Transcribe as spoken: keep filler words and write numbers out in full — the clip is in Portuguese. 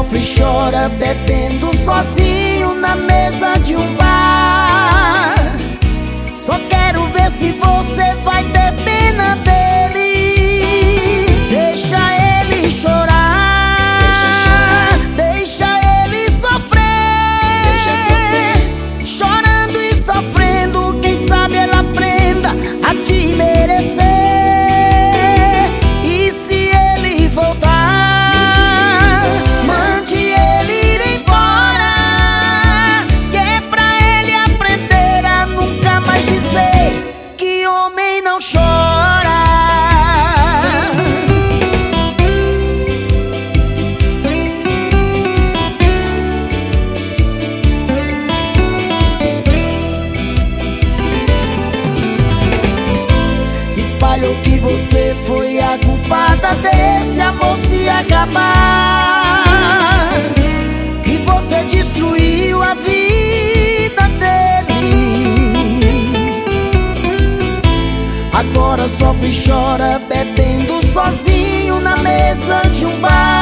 sofre e chora bebendo sozinho na mesa de um bar. Só quero ver se você vai ter pena dele. Deixa ele chorar, deixa chorar, deixa ele sofrer, deixa sofrer. Chorando e sofrendo, quem sabe ele aprenda a te merecer. E se ele voltar, mande ele ir embora, que é pra ele aprender a nunca mais dizer que homem não chora. Espalhou que você foi a culpada desse amor se acabar, que você destruiu a vida dele. Agora sofre e chora bebendo sozinho na mesa de um bar.